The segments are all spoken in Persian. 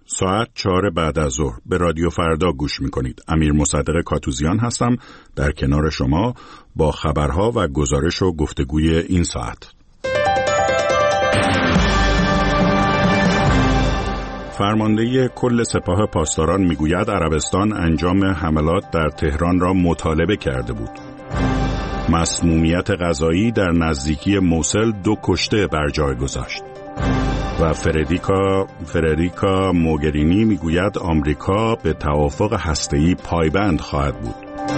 ساعت 4 بعد از ظهر به رادیو فردا گوش میکنید. امیر مصدق کاتوزیان هستم در کنار شما با خبرها و گزارش و گفتگوی این ساعت. فرمانده کل سپاه پاسداران میگوید عربستان انجام حملات در تهران را مطالبه کرده بود. مسمومیت غذایی در نزدیکی موصل 2 کشته بر جای گذاشت. و فردریکا موگرینی میگوید آمریکا به توافق هسته‌ای پایبند خواهد بود.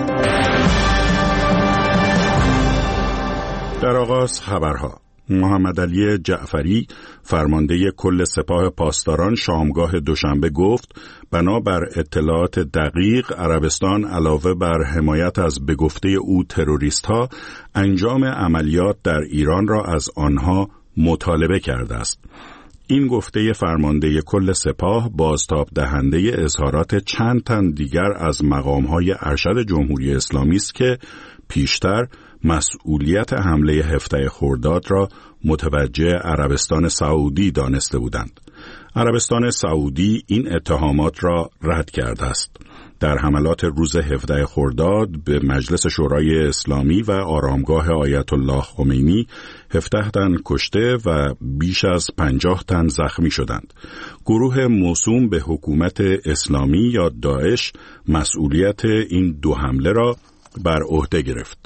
در آغاز خبرها. محمد علی جعفری فرمانده کل سپاه پاسداران شامگاه دوشنبه گفت بنابر اطلاعات دقیق عربستان علاوه بر حمایت از به گفته او تروریست‌ها انجام عملیات در ایران را از آنها مطالبه کرده است. این گفته فرمانده کل سپاه بازتاب دهنده اظهارات چند تن دیگر از مقام‌های ارشد جمهوری اسلامی است که پیشتر مسئولیت حمله 17 خرداد را متوجه عربستان سعودی دانسته بودند. عربستان سعودی این اتهامات را رد کرده است. در حملات روز 17 خرداد به مجلس شورای اسلامی و آرامگاه آیت الله خمینی 17 تن کشته و بیش از 50 تن زخمی شدند. گروه موسوم به حکومت اسلامی یا داعش مسئولیت این 2 حمله را بر عهده گرفت.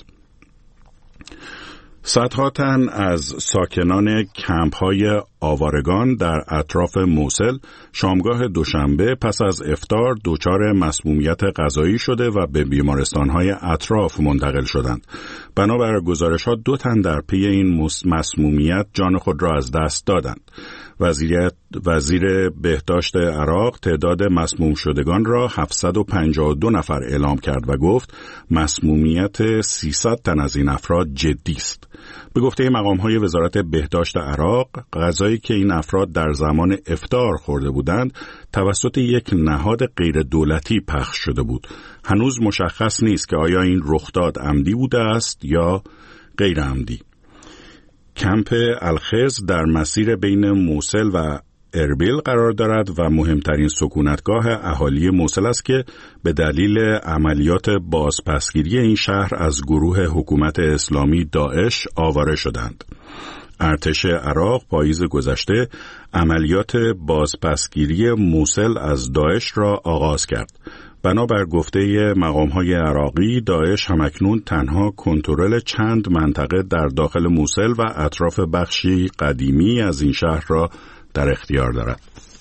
صدها تن از ساکنان کمپ‌های آوارگان در اطراف موصل شامگاه دوشنبه پس از افطار دچار مسمومیت غذایی شده و به بیمارستان‌های اطراف منتقل شدند. بنابر گزارش‌ها 2 تن در پی این مسمومیت جان خود را از دست دادند. وزیر بهداشت عراق تعداد مسموم شدگان را 752 نفر اعلام کرد و گفت مسمومیت 300 تن از این افراد جدی است. به گفته مقام‌های وزارت بهداشت عراق، غذایی که این افراد در زمان افطار خورده بودند توسط یک نهاد غیر دولتی پخش شده بود. هنوز مشخص نیست که آیا این رخداد عمدی بوده است یا غیر عمدی. کمپ الخز در مسیر بین موصل و اربیل قرار دارد و مهمترین سکونتگاه اهالی موصل است که به دلیل عملیات بازپسگیری این شهر از گروه حکومت اسلامی داعش آواره شدند. ارتش عراق پاییز گذشته عملیات بازپسگیری موصل از داعش را آغاز کرد. بنابر گفته مقام‌های عراقی داعش همکنون تنها کنترل چند منطقه در داخل موصل و اطراف بخشی قدیمی از این شهر را در اختیار دارد.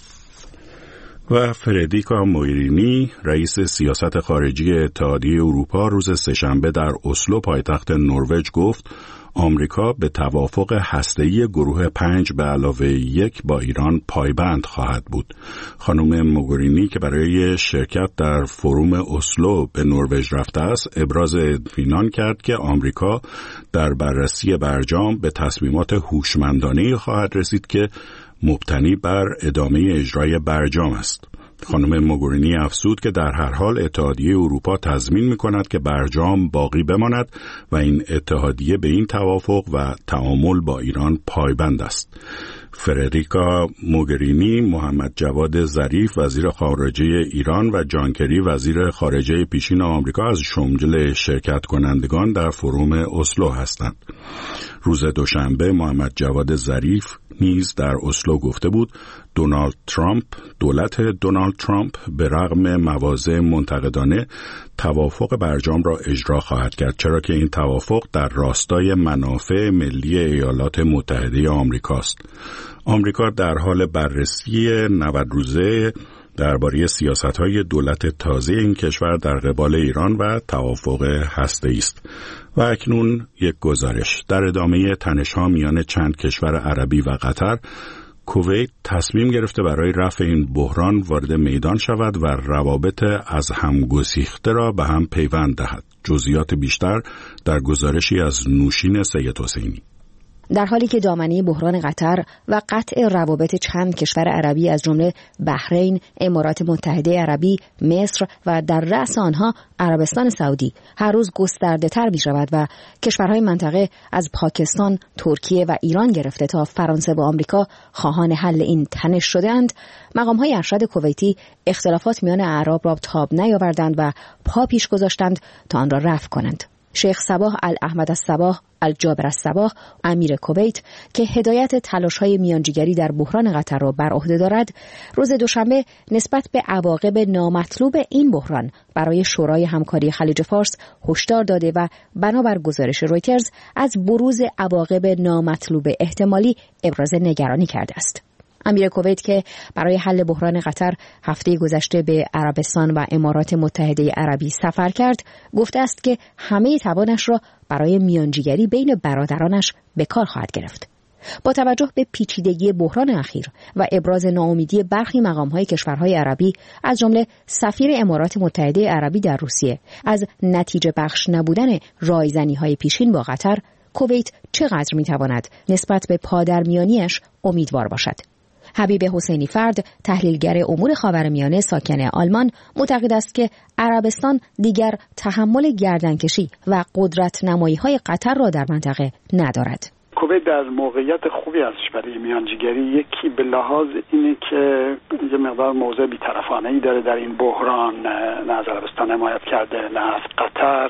و فردریکا موگرینی رئیس سیاست خارجی اتحادیه اروپا روز سه‌شنبه در اسلو پایتخت نروژ گفت آمریکا به توافق هسته‌ای گروه 5 به علاوه 1 با ایران پایبند خواهد بود. خانم موگرینی که برای شرکت در فروم اسلو به نروژ رفته است، ابراز اطمینان کرد که آمریکا در بررسی برجام به تصمیمات هوشمندانه‌ای خواهد رسید که مبتنی بر ادامه اجرای برجام است. خانم موگرینی افزود که در هر حال اتحادیه اروپا تضمین می‌کند که برجام باقی بماند و این اتحادیه به این توافق و تعامل با ایران پایبند است. فردریکا موگرینی، محمد جواد ظریف وزیر خارجه ایران و جان کری وزیر خارجه پیشین آمریکا از جمله شرکت کنندگان در فروم اسلو هستند. روز دوشنبه محمد جواد ظریف نیز در اسلو گفته بود دولت دونالد ترامپ به رغم مواضع منتقدانه توافق برجام را اجرا خواهد کرد، چرا که این توافق در راستای منافع ملی ایالات متحده آمریکاست. آمریکا در حال بررسی 90 روزه درباره سیاست‌های دولت تازه این کشور در قبال ایران و توافق هسته‌ای است. و اکنون یک گزارش. در ادامه تنش‌ها میان چند کشور عربی و قطر، کویت تصمیم گرفته برای رفع این بحران وارد میدان شود و روابط از هم گسیخته را به هم پیوند دهد. جزئیات بیشتر در گزارشی از نوشین سید حسینی. در حالی که دامنه بحران قطر و قطع روابط چند کشور عربی از جمله بحرین، امارات متحده عربی، مصر و در رأس آنها عربستان سعودی هر روز گسترده‌تر می‌شود و کشورهای منطقه از پاکستان، ترکیه و ایران گرفته تا فرانسه و آمریکا خواهان حل این تنش شده‌اند، مقام‌های ارشد کویتی اختلافات میان اعراب را تاب نیاوردند و پا پیش گذاشتند تا آن را رفع کنند. شیخ صباح الاحمد الصباح الجابر الصباح امیر کویت که هدایت تلاش‌های میانجیگری در بحران قطر را بر عهده دارد، روز دوشنبه نسبت به عواقب نامطلوب این بحران برای شورای همکاری خلیج فارس هشدار داده و بنابر گزارش رویترز از بروز عواقب نامطلوب احتمالی ابراز نگرانی کرده است. امیر کویت که برای حل بحران قطر هفته گذشته به عربستان و امارات متحده عربی سفر کرد، گفته است که همه توانش را برای میانجیگری بین برادرانش به کار خواهد گرفت. با توجه به پیچیدگی بحران اخیر و ابراز ناامیدی برخی مقام‌های کشورهای عربی از جمله سفیر امارات متحده عربی در روسیه از نتیجه بخش نبودن رایزنی‌های پیشین با قطر، کویت چقدر می‌تواند نسبت به پادرمیانی‌اش امیدوار باشد؟ حبیب حسینی فرد، تحلیلگر امور خاورمیانه ساکن آلمان، معتقد است که عربستان دیگر تحمل گردنکشی و قدرت نمایی‌های قطر را در منطقه ندارد. کویت در موقعیت خوبی ازش برای میانجیگری، یکی به لحاظ اینه که یه مقدار موضع بی‌طرفانه‌ای داره در این بحران، نه از عربستان حمایت کرده نه از قطر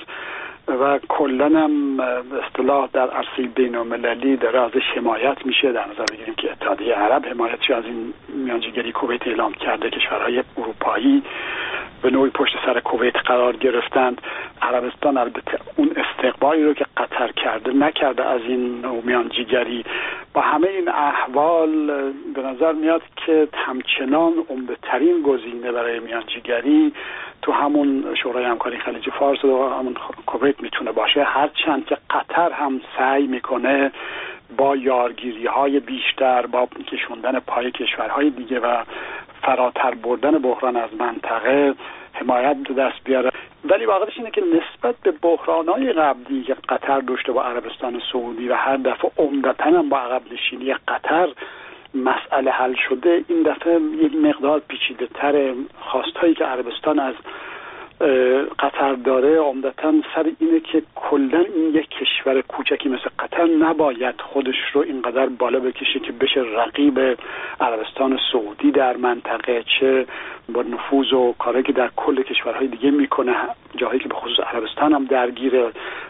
و کلن هم به اصطلاح در عرصه بین‌المللی داره ازش حمایت میشه. در نظر بگیریم که اتحادیه عرب حمایتش از این میانجیگری کویت اعلام کرده، کشورهای اروپایی به نوعی پشت سر کویت قرار گرفتند. عربستان البته اون استقبالی رو که قطر کرده نکرده از این میانجیگری. با همه این احوال به نظر میاد که همچنان عمده‌ترین گزینه برای میانجیگری تو همون شورای همکاری خلیج فارس و همون کویت میتونه باشه، هرچند که قطر هم سعی میکنه با یارگیری‌های بیشتر، با کشوندن پای کشورهای دیگه و فراتر بردن بحران از منطقه حمایت به دست بیاره. ولی واقعیتش اینه که نسبت به بحران‌های قبلی که قطر داشته با عربستان سعودی و هر دفعه عمدتاً هم با عقب نشینی قطر مسئله حل شده، این دفعه یک مقدار پیچیده‌تر. خواستایی که عربستان از قطر داره عمدتاً سر اینه که کلاً این یک کشور کوچکی مثل قطر نباید خودش رو اینقدر بالا بکشه که بشه رقیب عربستان سعودی در منطقه، چه با نفوذ و کاری که در کل کشورهای دیگه میکنه، جاهایی که به خصوص عربستان هم درگیره،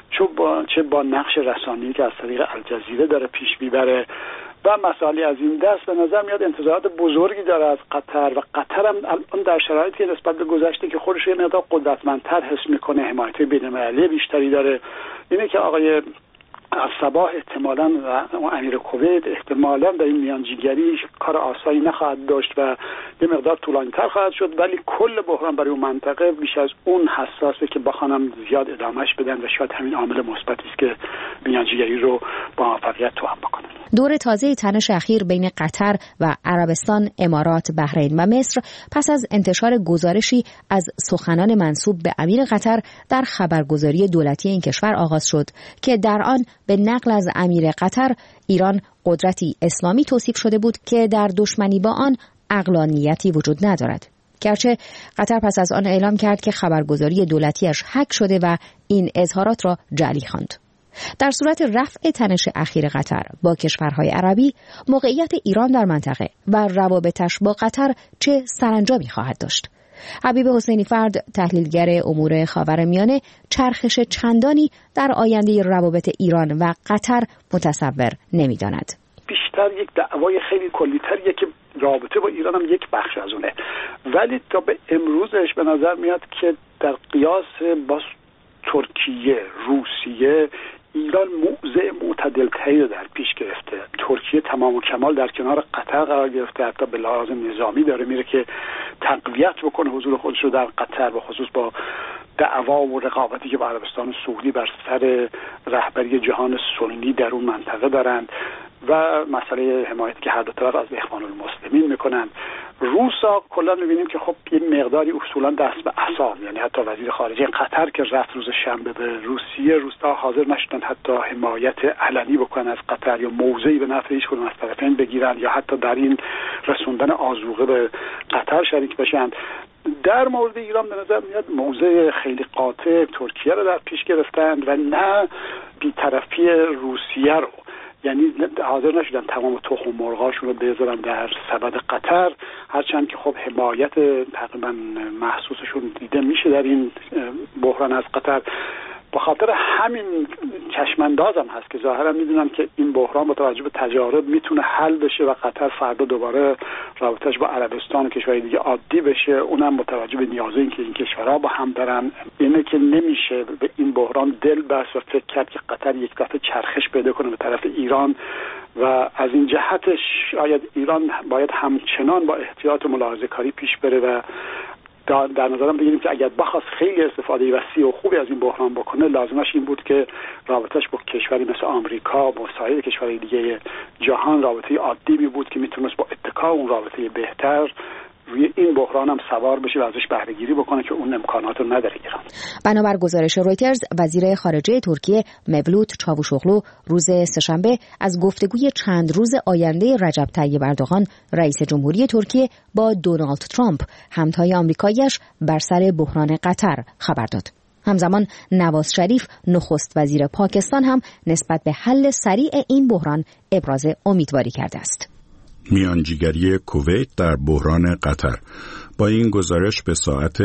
چه با نقش رسانه‌ای که از طریق الجزیره داره پیش میبره و مسائلی از این دست. به نظر میاد انتظارات بزرگی داره از قطر و قطر هم الان در شرایطی که نسبت به گذشته که خودش یه مقدار قدرتمندتر حس میکنه، حمایت بین‌المللی بیشتری داره. اینه که آقای الصباح احتمالاً و امیر کویت احتمالاً در این میانجیگری کار آسانی نخواهد داشت و یه مقدار طولانی‌تر خواهد شد، ولی کل بحران برای اون منطقه بیش از اون حساسه که بخوام زیاد ادامهش بدن و شاید همین عامل مثبتی است که میانجیگری رو با موفقیت توام بکنه. دور تازه تنش اخیر بین قطر و عربستان، امارات، بحرین و مصر پس از انتشار گزارشی از سخنان منسوب به امیر قطر در خبرگزاری دولتی این کشور آغاز شد که در آن به نقل از امیر قطر ایران قدرتی اسلامی توصیف شده بود که در دشمنی با آن عقلانیتی وجود ندارد. گرچه قطر پس از آن اعلام کرد که خبرگزاری دولتیش هک شده و این اظهارات را جعلی خواند. در صورت رفع تنش اخیر قطر با کشورهای عربی، موقعیت ایران در منطقه و روابطش با قطر چه سرانجامی خواهد داشت؟ حبیب حسینی فرد، تحلیلگر امور خاورمیانه، چرخش چندانی در آینده روابط ایران و قطر متصور نمی‌داند. بیشتر یک دعوای خیلی کلی‌تریه که رابطه با ایران هم یک بخش از اونه، ولی تا به امروزش به نظر میاد که در قیاس با ترکیه، روسیه، ایران موضع معتدل‌تری رو در پیش گرفته. ترکیه تمام و کمال در کنار قطر قرار گرفته، حتی به لحاظ نظامی داره میره که تقویت بکنه حضور خودش رو در قطر، به خصوص با دعوا و رقابتی که با عربستان سعودی بر سر رهبری جهان سنی در اون منطقه دارند. و مسئله حمایتی که هر دو طرف از اخوان المسلمین میکنن. روسا کلا میبینیم که خب یه مقداری اصولا دست به عصا، یعنی حتی وزیر خارجه قطر که رفت روز شنبه به روسیه، روسا حاضر نشدن حتی حمایت علنی بکنن از قطر یا موضعی به نفع هیچ کدوم از طرفین بگیرن یا حتی در این رسوندن آذوقه به قطر شریک بشن. در مورد ایران به نظر میاد موضع خیلی قاطع ترکیه رو در پیش گرفتند و نه بی‌طرفی روسیه رو، یعنی حاضر نشدن تمام تخم مرغاشون رو بذارن در سبد قطر، هرچند که خب حمایت تقریبا محسوسشون دیده میشه در این بحران از قطر. به خاطر همین چشمانداز هم هست که ظاهرا میدونن که این بحران با توجه به تجارب میتونه حل بشه و قطر فردا دوباره رابطش با عربستان و کشورهای دیگه عادی بشه، اونم متوجه به نیازی که این کشورها با هم دارن. اینه که نمیشه به این بحران دل بست و فکر کرد که قطر یک دفعه چرخش پیدا کنه به طرف ایران و از این جهتش شاید ایران باید همچنان با احتیاط و ملاحظه کاری پیش بره و در نظرم بگیریم که اگر بخواست خیلی استفاده وسیع و خوبی از این بحران بکنه، لازمش این بود که رابطش با کشوری مثل آمریکا با سایر کشورهای دیگه جهان رابطه عادی بود که میتونست با اتکا اون رابطه بهتر روی این بحران هم سوار بشه و ازش بهره گیری بکنه که اون امکانات رو نداره ایران. بنابر گزارش رویترز، وزیر خارجه ترکیه مولود چاوشوغلو روز سه‌شنبه از گفتگوی چند روز آینده رجب طیب اردوغان رئیس جمهوری ترکیه با دونالد ترامپ همتای آمریکایی‌اش بر سر بحران قطر خبر داد. همزمان نواز شریف نخست وزیر پاکستان هم نسبت به حل سریع این بحران ابراز امیدواری کرده است. میانجیگری کویت در بحران قطر. با این گزارش به ساعت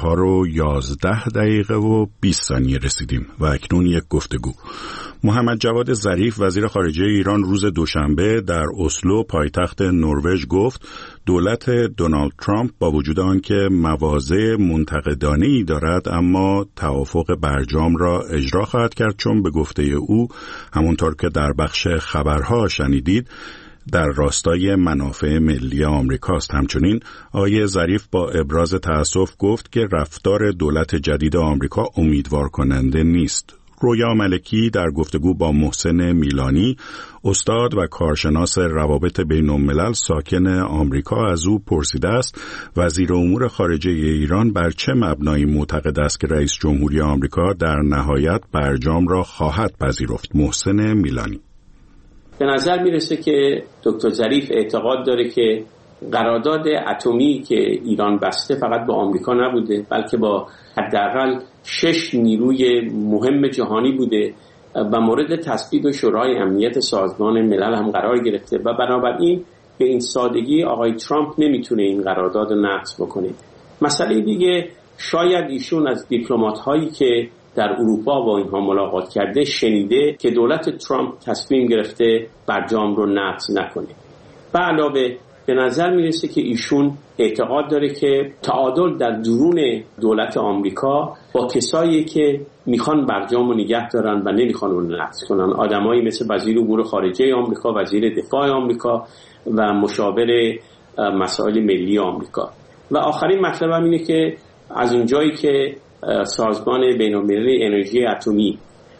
4:11 رسیدیم و اکنون یک گفتگو. محمد جواد ظریف وزیر خارجه ایران روز دوشنبه در اسلو پایتخت نروژ گفت دولت دونالد ترامپ با وجود آنکه مواضع منتقدانه‌ای دارد اما توافق برجام را اجرا خواهد کرد، چون به گفته او همونطور که در بخش خبرها شنیدید در راستای منافع ملی آمریکاست. همچنین آقای ظریف با ابراز تأسف گفت که رفتار دولت جدید آمریکا امیدوار کننده نیست. رویا ملکی در گفتگو با محسن میلانی، استاد و کارشناس روابط بین الملل ساکن آمریکا، از او پرسیده است وزیر امور خارجه ایران بر چه مبنایی معتقد است که رئیس جمهوری آمریکا در نهایت برجام را خواهد پذیرفت. محسن میلانی: به نظر میرسه که دکتر ظریف اعتقاد داره که قرارداد اتمی که ایران بسته فقط با آمریکا نبوده، بلکه با حداقل 6 نیروی مهم جهانی بوده و مورد تصویب شورای امنیت سازمان ملل هم قرار گرفته و بنابراین به این سادگی آقای ترامپ نمیتونه این قرارداد رو نقض بکنه. مسئله دیگه، شاید ایشون از دیپلمات هایی که در اروپا با اینها ملاقات کرده شنیده که دولت ترامپ تصمیم گرفته برجام رو نقض نکنه. به علاوه به نظر میرسه که ایشون اعتقاد داره که تعادل در درون دولت آمریکا با کسایی که میخوان برجام رو نگه دارن و نمیخوان اون نقض کنن، آدمایی مثل وزیر امور خارجه آمریکا، وزیر دفاع آمریکا و مشاور مسائل ملی آمریکا. و آخرین مطلب هم اینه که از اونجایی که سازمان بین‌المللی انرژی اتمی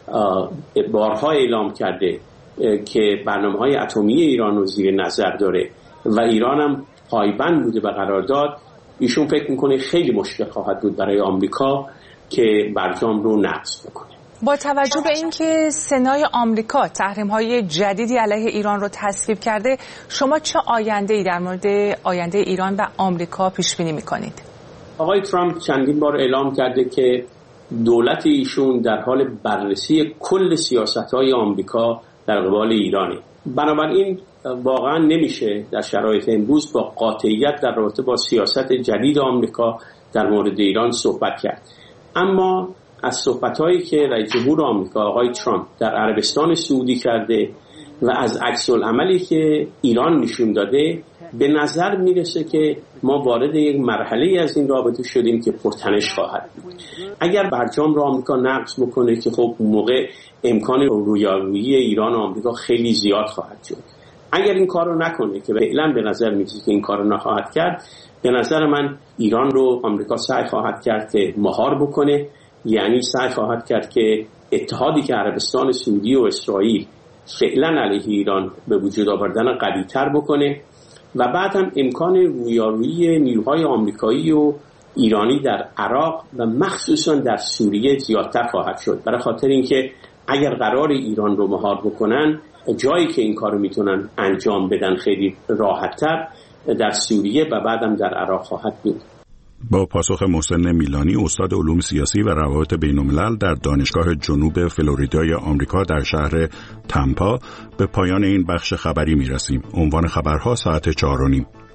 بارها اعلام کرده که برنامه‌های اتمی ایران رو زیر نظر داره و ایران هم پایبند بوده به قرارداد، ایشون فکر میکنه خیلی مشکل خواهد بود برای آمریکا که برجام رو نقض بکنه. با توجه به اینکه سنای آمریکا تحریم‌های جدیدی علیه ایران رو تصویب کرده، شما چه آینده‌ای در مورد آینده ایران و آمریکا پیش بینی میکنید؟ آقای ترامپ چندین بار اعلام کرده که دولت ایشون در حال بررسی کل سیاست‌های آمریکا در قبال ایرانه. بنابراین واقعا نمیشه در شرایط امروز با قاطعیت در رابطه با سیاست جدید آمریکا در مورد ایران صحبت کرد. اما از صحبت‌هایی که رئیس جمهور آمریکا آقای ترامپ در عربستان سعودی کرده و از عکس‌العملی که ایران نشون داده، به نظر میرسه که ما وارد یک مرحله از این رابطه شدیم که پرتنش خواهد بود. اگر برجام رو آمریکا نقض بکنه که خب اون موقع امکان رویارویی ایران و آمریکا خیلی زیاد خواهد شد. اگر این کار رو نکنه که فعلا به نظر میرسه که این کار رو نخواهد کرد، به نظر من ایران رو آمریکا سعی خواهد کرد که مهار بکنه، یعنی سعی خواهد کرد که اتحادی که عربستان سعودی و اسرائیل فعلا علیه ایران به وجود آوردن قوی‌تر بکنه و بعد هم امکان رویارویی نیروهای آمریکایی و ایرانی در عراق و مخصوصا در سوریه زیادتر خواهد شد، برای خاطر اینکه اگر قرار ایران رو مهار بکنن، جایی که این کارو میتونن انجام بدن خیلی راحت‌تر در سوریه و بعدم در عراق خواهد بود. با پاسخ محسن میلانی، استاد علوم سیاسی و روابط بین‌الملل در دانشگاه جنوب فلوریدای آمریکا در شهر تمپا، به پایان این بخش خبری میرسیم. عنوان خبرها ساعت 4:30.